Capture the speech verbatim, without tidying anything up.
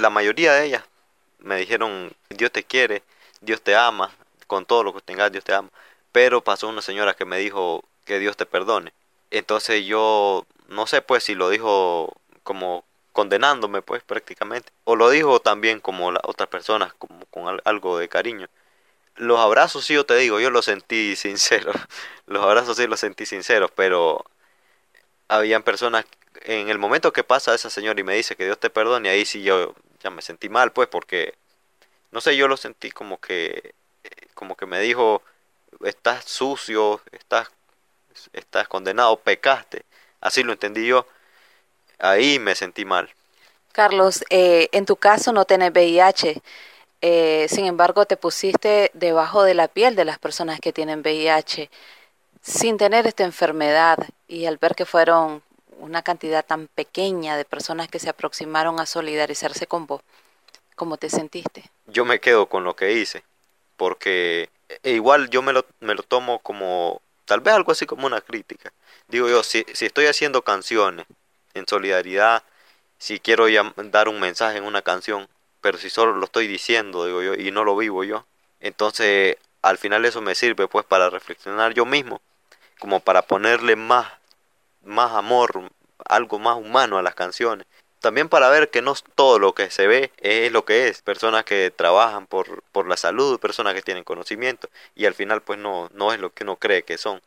la mayoría de ellas me dijeron, Dios te quiere, Dios te ama, con todo lo que tengas, Dios te ama. Pero pasó una señora que me dijo que Dios te perdone. Entonces yo no sé pues si lo dijo como condenándome pues prácticamente, o lo dijo también como las otras personas, como con al- algo de cariño. Los abrazos sí, yo te digo, yo los sentí sinceros. Los abrazos sí los sentí sinceros, pero habían personas en el momento que pasa esa señora y me dice que Dios te perdone, ahí sí yo ya me sentí mal, pues, porque no sé, yo lo sentí como que como que me dijo, estás sucio, estás estás condenado, pecaste. Así lo entendí yo. Ahí me sentí mal. Carlos, eh, en tu caso no tenés V I H, eh, sin embargo te pusiste debajo de la piel de las personas que tienen V I H sin tener esta enfermedad y al ver que fueron una cantidad tan pequeña de personas que se aproximaron a solidarizarse con vos, ¿cómo te sentiste? Yo me quedo con lo que hice, porque e igual yo me lo, me lo tomo como, tal vez algo así como una crítica. Digo yo, si, si estoy haciendo canciones en solidaridad, si quiero llam- dar un mensaje en una canción, pero si solo lo estoy diciendo, digo yo, y no lo vivo yo, entonces al final eso me sirve pues para reflexionar yo mismo, como para ponerle más, más amor, algo más humano a las canciones. También para ver que no es todo lo que se ve es lo que es. Personas que trabajan por, por la salud, personas que tienen conocimiento y al final pues no, no es lo que uno cree que son.